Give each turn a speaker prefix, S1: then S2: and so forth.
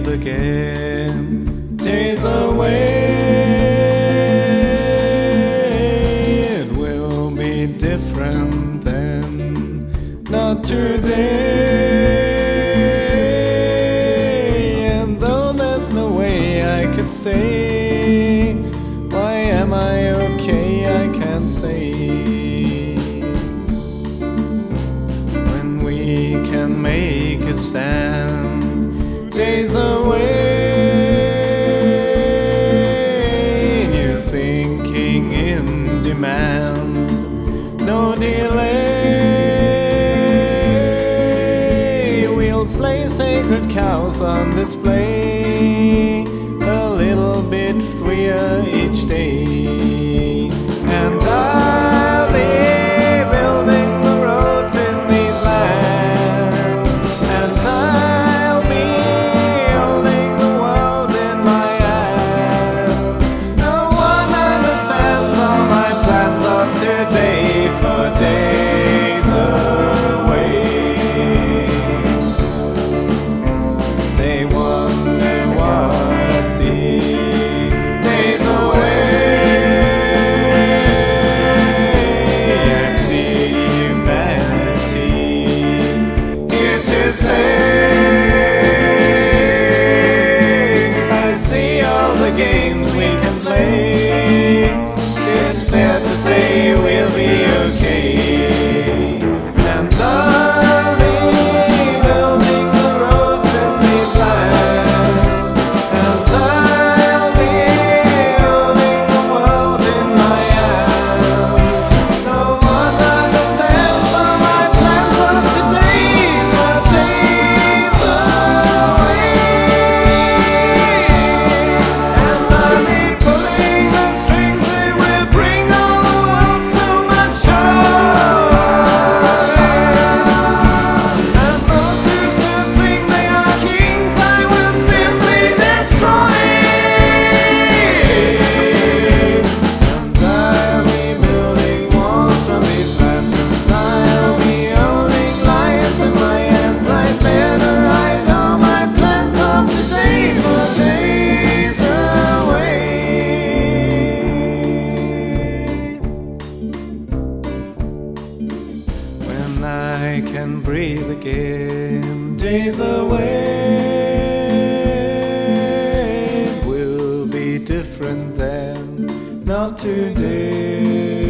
S1: again. Days away, it will be different then, not today. And though there's no way I could stay, why am I okay? I can't say. When we can make a stand, days away, new thinking in demand, no delay. We'll slay sacred cows on display, a little bit freer each day. And I'll be building the roads in these lands, and I'll be holding the world in my hand. No one understands all my plans of today, for days away. They wonder what I see. Days away, I see humanity here to stay. I see all the games we can play. It's fair to say we'll be okay. And I'll be building the roads in these lands, and I'll be holding the world in my hands. No one understands all my plans of today, for days away. And I'll be pulling the strings that will bring all the world so much joy. And those who still think they are kings, I will simply destroy. And I'll be building walls from these lands, and I'll be holding lions in my hands. I better hide all my plans of today, for days away. When I can breathe again, days away, it will be different then, not today.